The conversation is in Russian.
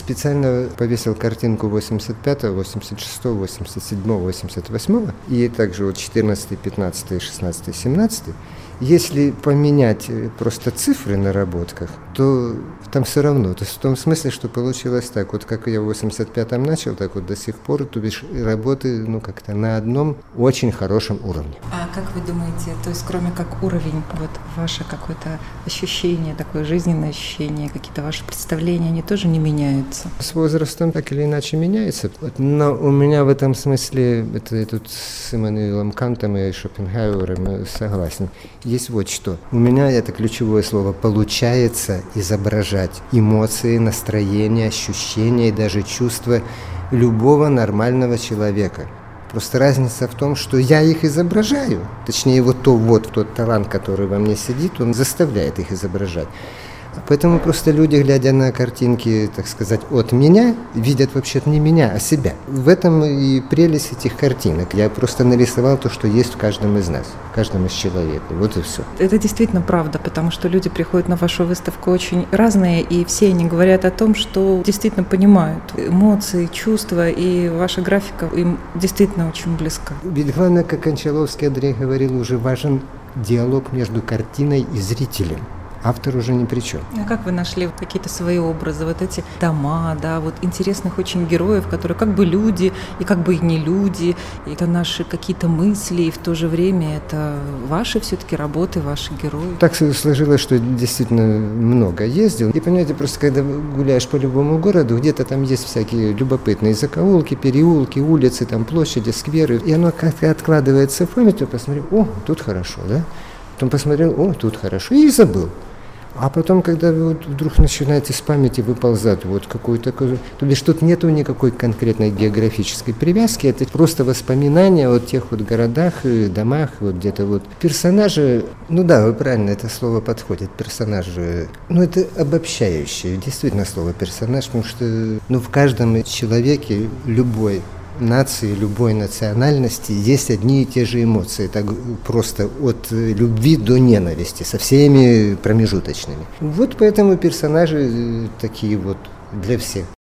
специально повесил картинку 85-го, 86-го, 87-го, 88-го, и также вот 14-й, 15-й, 16-й, 17-й. Если поменять просто цифры на наработках, то там все равно. То есть в том смысле, что получилось так, вот как я в 85-м начал, так вот до сих пор, то бишь работы, как-то на одном очень хорошем уровне. А как вы думаете, то есть кроме как уровень, вот ваше какое-то ощущение, такое жизненное ощущение, какие-то ваши представления, они тоже не меняются? С возрастом так или иначе меняется, но у меня в этом смысле, это я тут с Иммануилом Кантом и Шопенгауэром согласен, есть вот что. У меня это ключевое слово «получается» изображать эмоции, настроения, ощущения и даже чувства любого нормального человека. Просто разница в том, что я их изображаю. Точнее, тот талант, который во мне сидит, он заставляет их изображать. Поэтому просто люди, глядя на картинки, так сказать, от меня, видят вообще-то не меня, а себя. В этом и прелесть этих картинок. Я просто нарисовал то, что есть в каждом из нас, в каждом из человека. Вот и все. Это действительно правда, потому что люди приходят на вашу выставку очень разные, и все они говорят о том, что действительно понимают эмоции, чувства, и ваша графика им действительно очень близка. Ведь главное, как Кончаловский Андрей говорил, уже важен диалог между картиной и зрителем. Автор уже ни при чем. А как вы нашли какие-то свои образы, вот эти дома, да, вот интересных очень героев, которые как бы люди и как бы и не люди, это наши какие-то мысли, и в то же время это ваши все-таки работы, ваши герои? Так сложилось, что действительно много ездил. И понимаете, просто когда гуляешь по любому городу, где-то там есть всякие любопытные закоулки, переулки, улицы, там площади, скверы, и оно как-то откладывается в память, я посмотрел, тут хорошо, да? Потом посмотрел, тут хорошо, и забыл. А потом, когда вы вдруг начинаете с памяти выползать какой-то... То бишь тут нету никакой конкретной географической привязки, это просто воспоминания о тех городах, домах, где-то Персонажи, вы правильно, это слово подходит, персонажи, это обобщающее, действительно слово персонаж, потому что, в каждом человеке любой нации, любой национальности есть одни и те же эмоции, так просто от любви до ненависти, со всеми промежуточными. Поэтому персонажи такие для всех.